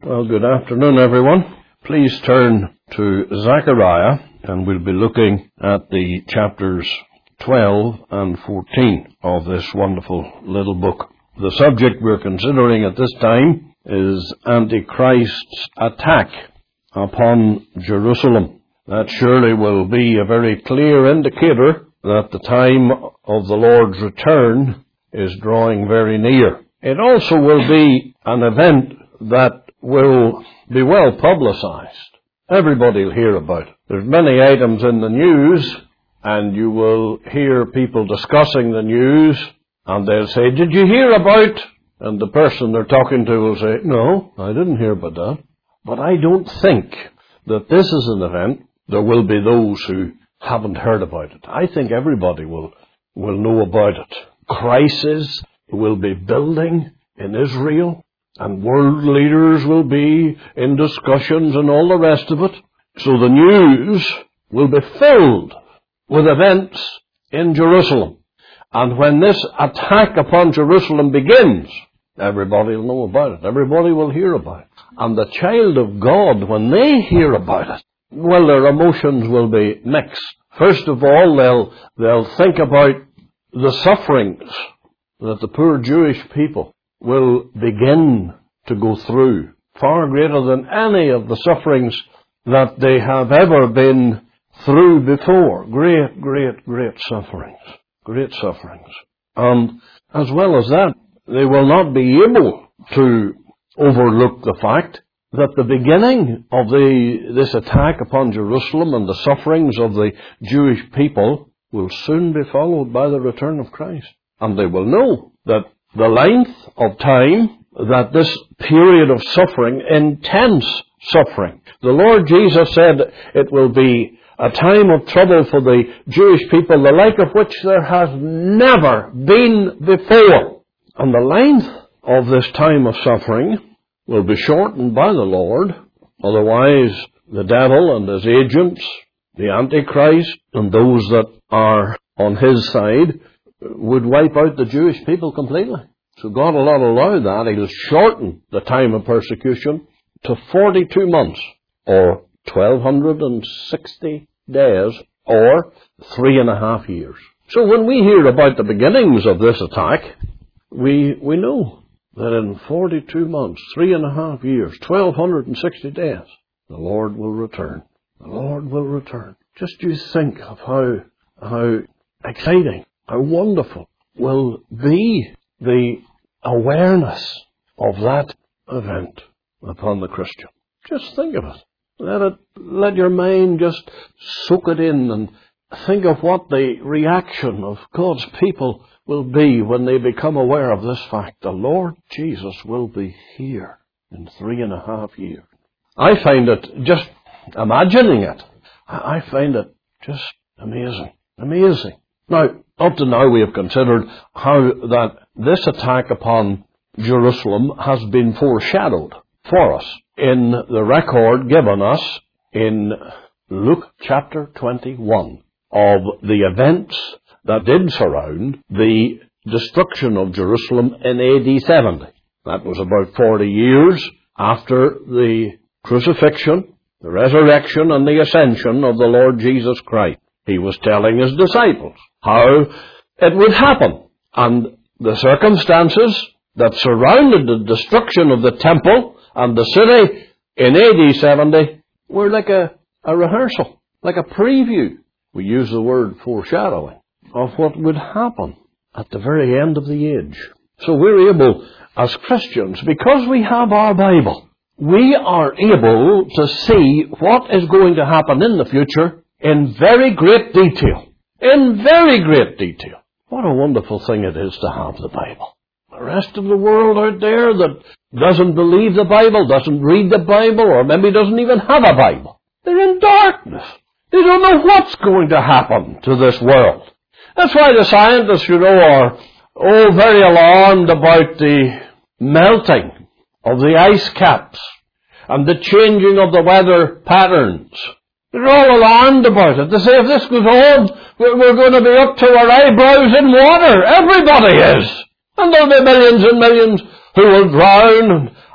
Well, good afternoon, everyone. Please turn to Zechariah, and we'll be looking at the chapters 12 and 14 of this wonderful little book. The subject we're considering at this time is Antichrist's attack upon Jerusalem. That surely will be a very clear indicator that the time of the Lord's return is drawing very near. It also will be an event that will be well publicized. Everybody will hear about it. There's many items in the news, and you will hear people discussing the news, and they'll say, "Did you hear about?" And the person they're talking to will say, "No, I didn't hear about that." But I don't think that this is an event. There will be those who haven't heard about it. I think everybody will know about it. Crisis will be building in Israel, and world leaders will be in discussions and all the rest of it. So the news will be filled with events in Jerusalem. And when this attack upon Jerusalem begins, everybody will know about it. Everybody will hear about it. And the child of God, when they hear about it, well, their emotions will be mixed. First of all, they'll think about the sufferings that the poor Jewish people will begin to go through, far greater than any of the sufferings that they have ever been through before. Great sufferings. Great sufferings. And as well as that, they will not be able to overlook the fact that the beginning of this attack upon Jerusalem and the sufferings of the Jewish people will soon be followed by the return of Christ. And they will know that the length of time that this period of suffering, intense suffering, the Lord Jesus said it will be a time of trouble for the Jewish people, the like of which there has never been before. And the length of this time of suffering will be shortened by the Lord. Otherwise, the devil and his agents, the Antichrist, and those that are on his side, would wipe out the Jewish people completely. So God will not allow that. He'll shorten the time of persecution to 42 months, or 1,260 days, or 3.5 years. So when we hear about the beginnings of this attack, we know that in 42 months, 3.5 years, 1,260 days, the Lord will return. The Lord will return. Just you think of how exciting, how wonderful will be the awareness of that event upon the Christian. Just think of it. Let your mind just soak it in and think of what the reaction of God's people will be when they become aware of this fact. The Lord Jesus will be here in 3.5 years. I find it, just imagining it, I find it just amazing. Amazing. Now, up to now we have considered how that this attack upon Jerusalem has been foreshadowed for us in the record given us in Luke chapter 21 of the events that did surround the destruction of Jerusalem in AD 70. That was about 40 years after the crucifixion, the resurrection, and the ascension of the Lord Jesus Christ. He was telling his disciples how it would happen. And the circumstances that surrounded the destruction of the temple and the city in AD 70 were like a rehearsal, like a preview. We use the word foreshadowing of what would happen at the very end of the age. So we're able, as Christians, because we have our Bible, we are able to see what is going to happen in the future in very great detail. In very great detail. What a wonderful thing it is to have the Bible. The rest of the world out there that doesn't believe the Bible, doesn't read the Bible, or maybe doesn't even have a Bible, they're in darkness. They don't know what's going to happen to this world. That's why the scientists, are very alarmed about the melting of the ice caps and the changing of the weather patterns. They're all alarmed about it. They say if this goes on, we're going to be up to our eyebrows in water. Everybody is. And there'll be millions and millions who will drown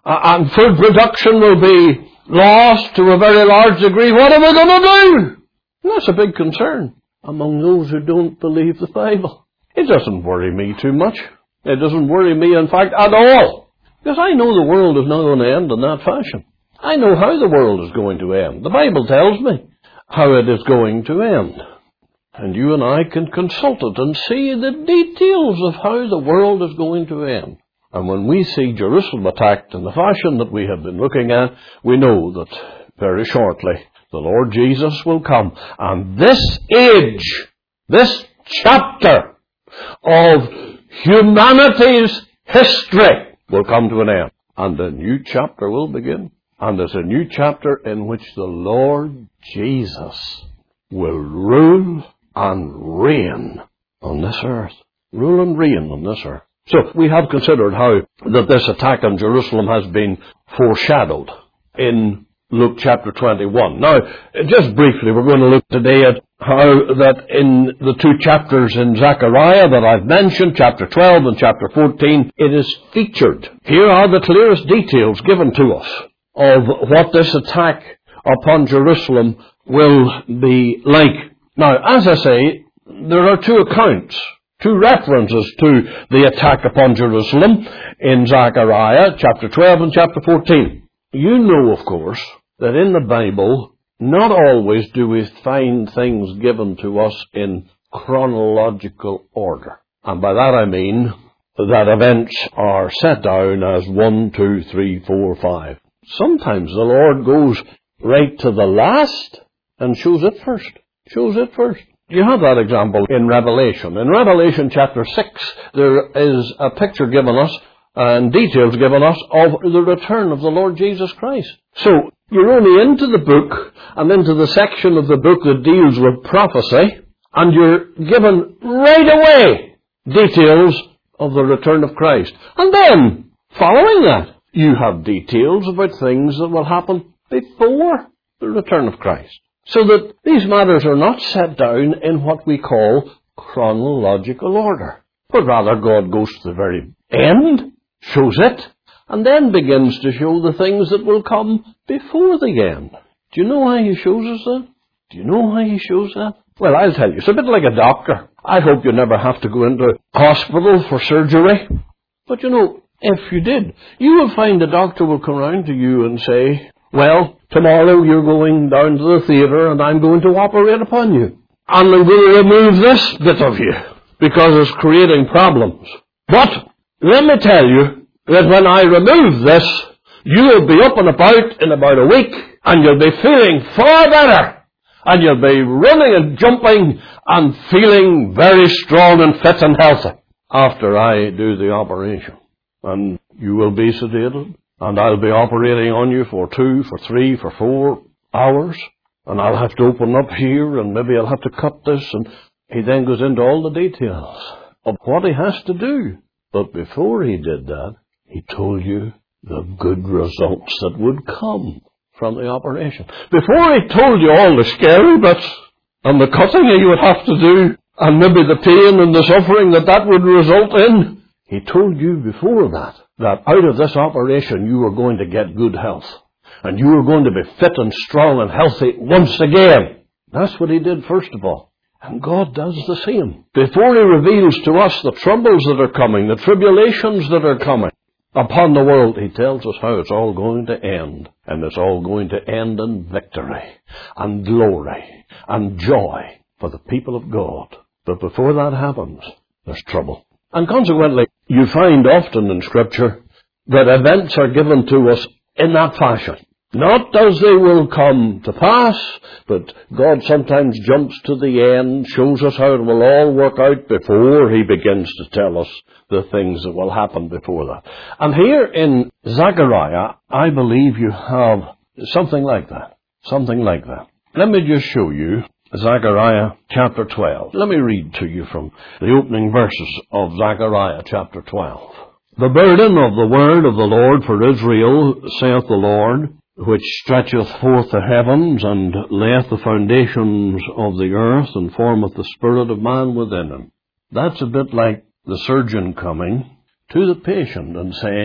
and food production will be lost to a very large degree. What are we going to do? And that's a big concern among those who don't believe the Bible. It doesn't worry me too much. It doesn't worry me, in fact, at all. Because I know the world is not going to end in that fashion. I know how the world is going to end. The Bible tells me how it is going to end. And you and I can consult it and see the details of how the world is going to end. And when we see Jerusalem attacked in the fashion that we have been looking at, we know that very shortly the Lord Jesus will come. And this age, this chapter of humanity's history will come to an end. And a new chapter will begin. And it's a new chapter in which the Lord Jesus will rule and reign on this earth. Rule and reign on this earth. So we have considered how that this attack on Jerusalem has been foreshadowed in Luke chapter 21. Now, just briefly, we're going to look today at how that in the two chapters in Zechariah that I've mentioned, chapter 12 and chapter 14, it is featured. Here are the clearest details given to us of what this attack upon Jerusalem will be like. Now, as I say, there are two accounts, two references to the attack upon Jerusalem in Zechariah, chapter 12 and chapter 14. You know, of course, that in the Bible, not always do we find things given to us in chronological order. And by that I mean that events are set down as 1, 2, 3, 4, 5. Sometimes the Lord goes right to the last and shows it first. You have that example in Revelation. In Revelation chapter 6, there is a picture given us and details given us of the return of the Lord Jesus Christ. So, you're only into the book and into the section of the book that deals with prophecy, and you're given right away details of the return of Christ. And then, following that, you have details about things that will happen before the return of Christ. So that these matters are not set down in what we call chronological order, but rather God goes to the very end, shows it, and then begins to show the things that will come before the end. Do you know why He shows us that? Do you know why He shows that? Well, I'll tell you. It's a bit like a doctor. I hope you never have to go into hospital for surgery. But you know, if you did, you will find the doctor will come round to you and say, well, tomorrow you're going down to the theatre and I'm going to operate upon you. And I'm going to remove this bit of you because it's creating problems. But let me tell you that when I remove this, you will be up and about in about a week and you'll be feeling far better. And you'll be running and jumping and feeling very strong and fit and healthy after I do the operation. And you will be sedated. And I'll be operating on you for 2, for 3, for 4 hours. And I'll have to open up here and maybe I'll have to cut this. And he then goes into all the details of what he has to do. But before he did that, he told you the good results that would come from the operation. Before he told you all the scary bits and the cutting you would have to do and maybe the pain and the suffering that would result in, he told you before that out of this operation you were going to get good health. And you were going to be fit and strong and healthy once again. That's what he did first of all. And God does the same. Before he reveals to us the troubles that are coming, the tribulations that are coming upon the world, he tells us how it's all going to end. And it's all going to end in victory and glory and joy for the people of God. But before that happens, there's trouble. And consequently, you find often in Scripture that events are given to us in that fashion. Not as they will come to pass, but God sometimes jumps to the end, shows us how it will all work out before he begins to tell us the things that will happen before that. And here in Zechariah, I believe you have something like that. Something like that. Let me just show you Zechariah chapter 12. Let me read to you from the opening verses of Zechariah chapter 12. The burden of the word of the Lord for Israel, saith the Lord, which stretcheth forth the heavens, and layeth the foundations of the earth, and formeth the spirit of man within him. That's a bit like the surgeon coming to the patient and saying,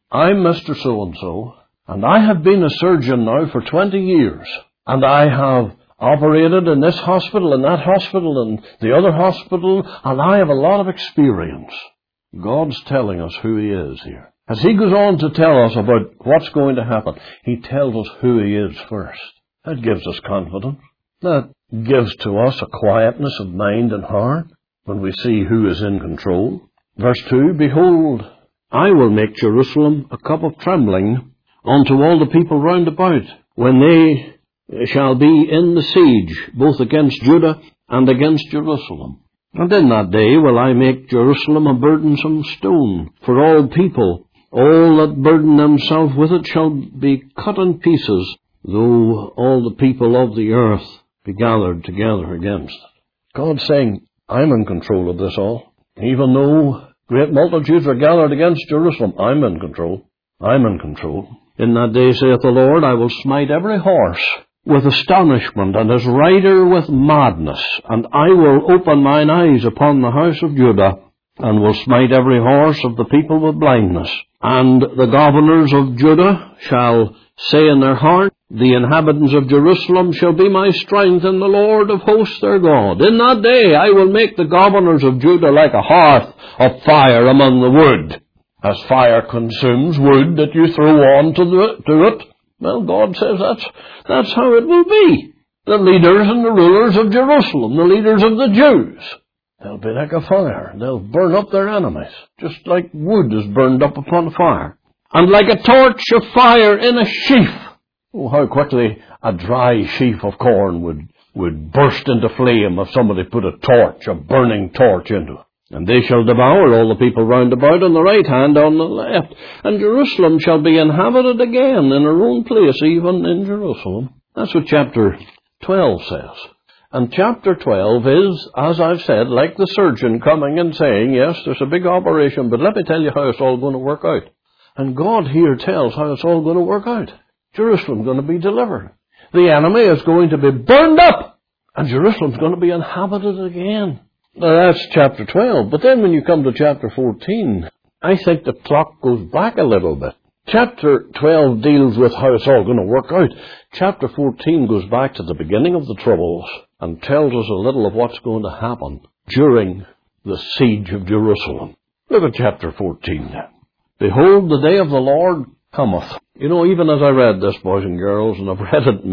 I'm Mr. So-and-so, and I have been a surgeon now for 20 years, and I have operated in this hospital and that hospital and the other hospital, and I have a lot of experience. God's telling us who He is here. As He goes on to tell us about what's going to happen, He tells us who He is first. That gives us confidence. That gives to us a quietness of mind and heart when we see who is in control. Verse 2, Behold, I will make Jerusalem a cup of trembling unto all the people round about, when they shall be in the siege, both against Judah and against Jerusalem. And in that day will I make Jerusalem a burdensome stone for all people. All that burden themselves with it shall be cut in pieces, though all the people of the earth be gathered together against it. God's saying, I'm in control of this all. Even though great multitudes are gathered against Jerusalem, I'm in control. I'm in control. In that day, saith the Lord, I will smite every horse with astonishment, and his rider with madness, and I will open mine eyes upon the house of Judah, and will smite every horse of the people with blindness. And the governors of Judah shall say in their heart, The inhabitants of Jerusalem shall be my strength, and the Lord of hosts their God. In that day I will make the governors of Judah like a hearth of fire among the wood. As fire consumes wood that you throw on to it, well, God says that's how it will be. The leaders and the rulers of Jerusalem, the leaders of the Jews, they'll be like a fire. They'll burn up their enemies, just like wood is burned up upon fire. And like a torch of fire in a sheaf. Oh, how quickly a dry sheaf of corn would burst into flame if somebody put a burning torch into it. And they shall devour all the people round about on the right hand, on the left. And Jerusalem shall be inhabited again in her own place, even in Jerusalem. That's what chapter 12 says. And chapter 12 is, as I've said, like the surgeon coming and saying, yes, there's a big operation, but let me tell you how it's all going to work out. And God here tells how it's all going to work out. Jerusalem's going to be delivered. The enemy is going to be burned up, and Jerusalem's going to be inhabited again. Now that's chapter 12. But then when you come to chapter 14, I think the clock goes back a little bit. Chapter 12 deals with how it's all going to work out. Chapter 14 goes back to the beginning of the troubles and tells us a little of what's going to happen during the siege of Jerusalem. Look at chapter 14. Behold, the day of the Lord cometh. You know, even as I read this, boys and girls, and I've read it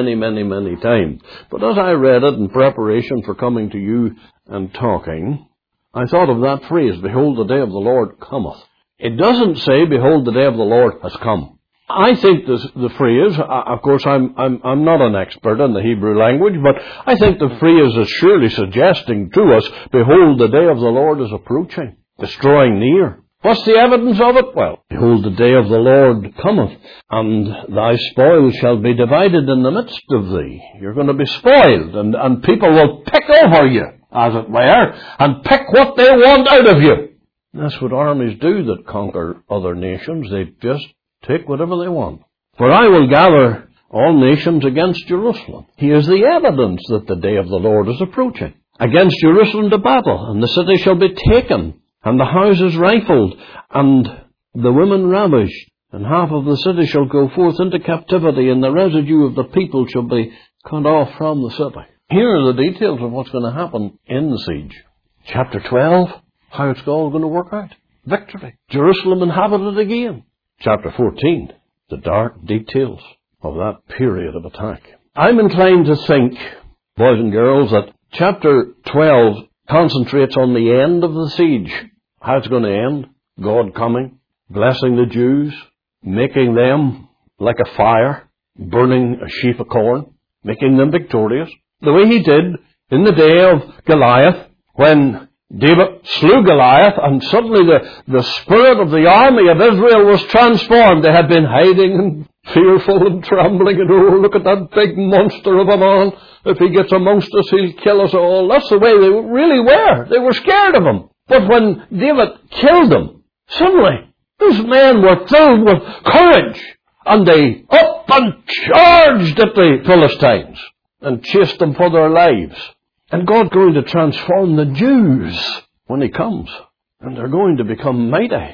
many times, but as I read it in preparation for coming to you and talking, I thought of that phrase, behold, the day of the Lord cometh. It doesn't say, behold, the day of the Lord has come. I think the phrase, of course I'm not an expert in the Hebrew language, but I think the phrase is surely suggesting to us, behold, the day of the Lord is approaching, it's drawing near. What's the evidence of it? Well, behold, the day of the Lord cometh, and thy spoil shall be divided in the midst of thee. You're going to be spoiled, and people will pick over you, as it were, and pick what they want out of you. That's what armies do that conquer other nations. They just take whatever they want. For I will gather all nations against Jerusalem. Here's the evidence that the day of the Lord is approaching. Against Jerusalem to battle, and the city shall be taken, and the houses rifled, and the women ravished, and half of the city shall go forth into captivity, and the residue of the people shall be cut off from the city. Here are the details of what's going to happen in the siege. Chapter 12, how it's all going to work out. Victory. Jerusalem inhabited again. Chapter 14, the dark details of that period of attack. I'm inclined to think, boys and girls, that chapter 12 concentrates on the end of the siege. How it's going to end. God coming, blessing the Jews, making them like a fire, burning a sheaf of corn, making them victorious. The way he did in the day of Goliath, when David slew Goliath, and suddenly the spirit of the army of Israel was transformed. They had been hiding and fearful and trembling, and oh, look at that big monster of a man. If he gets amongst us, he'll kill us all. That's the way they really were. They were scared of him. But when David killed them, suddenly those men were filled with courage, and they up and charged at the Philistines and chased them for their lives. And God's going to transform the Jews when he comes. And they're going to become mighty.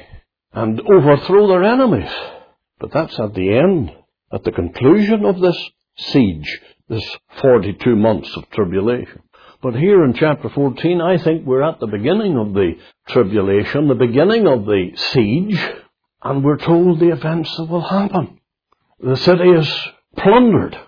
and overthrow their enemies. But that's at the end, at the conclusion of this siege, this 42 months of tribulation. But here in chapter 14, I think we're at the beginning of the tribulation, the beginning of the siege, and we're told the events that will happen. The city is plundered,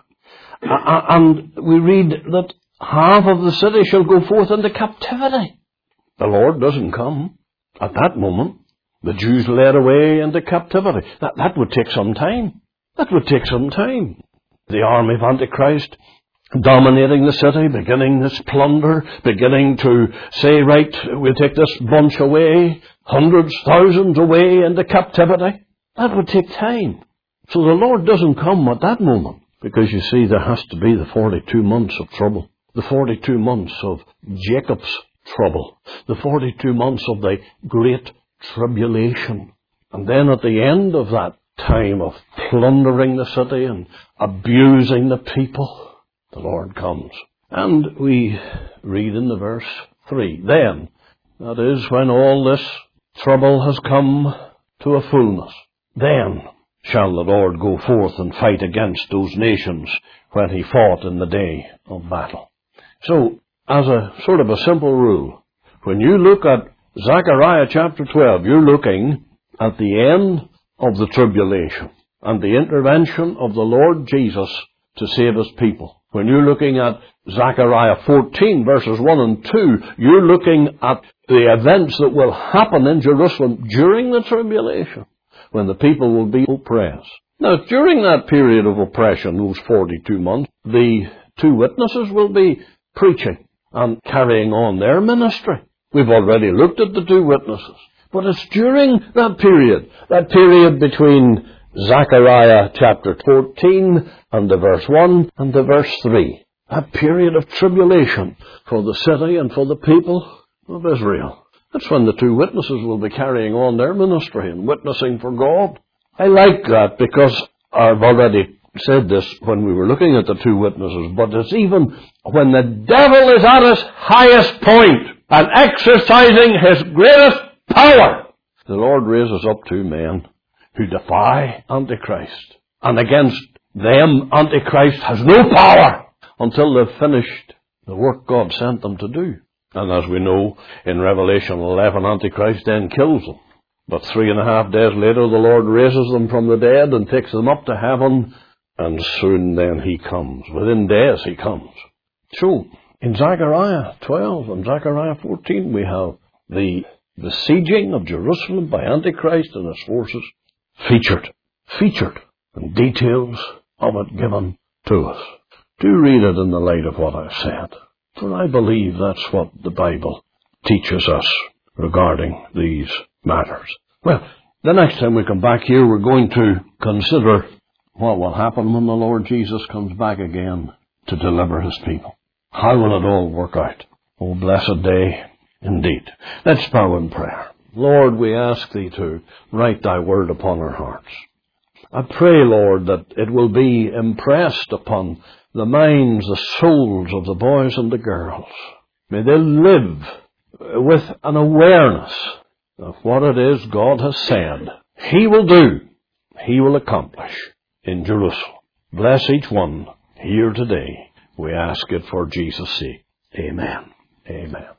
and we read that half of the city shall go forth into captivity. The Lord doesn't come at that moment. The Jews led away into captivity. That would take some time. That would take some time. The army of Antichrist dominating the city, beginning this plunder, beginning to say, right, we'll take this bunch away, hundreds, thousands away into captivity. That would take time. So the Lord doesn't come at that moment, because you see there has to be the 42 months of trouble, the 42 months of Jacob's trouble, the 42 months of the great tribulation. And then at the end of that time of plundering the city and abusing the people, the Lord comes. And we read in the verse 3, then, that is, when all this trouble has come to a fullness, then shall the Lord go forth and fight against those nations when he fought in the day of battle. So, as a sort of a simple rule, when you look at Zechariah chapter 12, you're looking at the end of the tribulation and the intervention of the Lord Jesus to save his people. When you're looking at Zechariah 14 verses 1 and 2, you're looking at the events that will happen in Jerusalem during the tribulation, when the people will be oppressed. Now, during that period of oppression, those 42 months, the two witnesses will be preaching and carrying on their ministry. We've already looked at the two witnesses. But it's during that period between Zechariah chapter 14 and the verse 1 and the verse 3, that period of tribulation for the city and for the people of Israel. That's when the two witnesses will be carrying on their ministry and witnessing for God. I like that because I've already said this when we were looking at the two witnesses, but it's even when the devil is at his highest point and exercising his greatest power, the Lord raises up two men who defy Antichrist. And against them, Antichrist has no power until they've finished the work God sent them to do. And as we know, in Revelation 11, Antichrist then kills them. But 3.5 days later, the Lord raises them from the dead and takes them up to heaven, and soon then he comes. Within days he comes. So, in Zechariah 12 and Zechariah 14, we have the besieging of Jerusalem by Antichrist and his forces featured, and details of it given to us. Do read it in the light of what I've said, for I believe that's what the Bible teaches us regarding these matters. Well, the next time we come back here, we're going to consider what will happen when the Lord Jesus comes back again to deliver his people. How will it all work out? Oh, blessed day indeed. Let's bow in prayer. Lord, we ask thee to write thy word upon our hearts. I pray, Lord, that it will be impressed upon the minds, the souls of the boys and the girls. May they live with an awareness of what it is God has said he will do, he will accomplish in Jerusalem. Bless each one here today. We ask it for Jesus' sake. Amen. Amen.